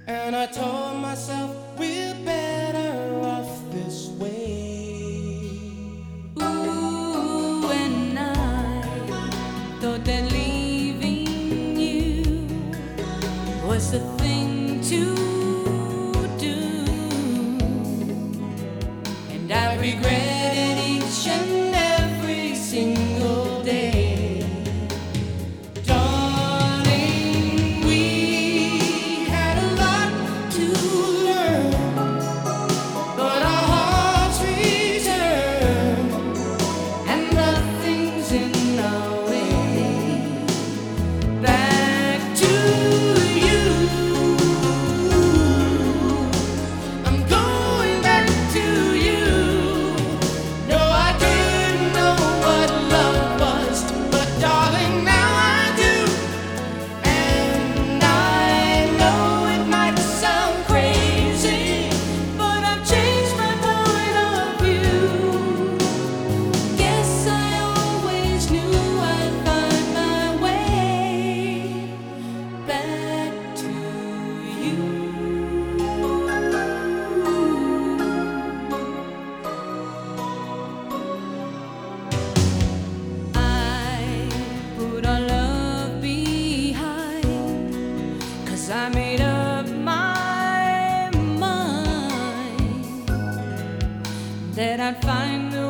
And I told myself we're better off this way. Ooh, and I thought that leaving you was the thing to do, and I regretted each and every single day. Darling, we had a lot to learn, but our hearts returned, and nothing's in our way back to you. I'm going back to you. No, I didn't know what love was, but darling, now I do. And I know it might sound crazy, but I've changed my point of view. Guess I always knew I'd find my way back to you. I put our love behind, 'cause I made up my mind that I'd find a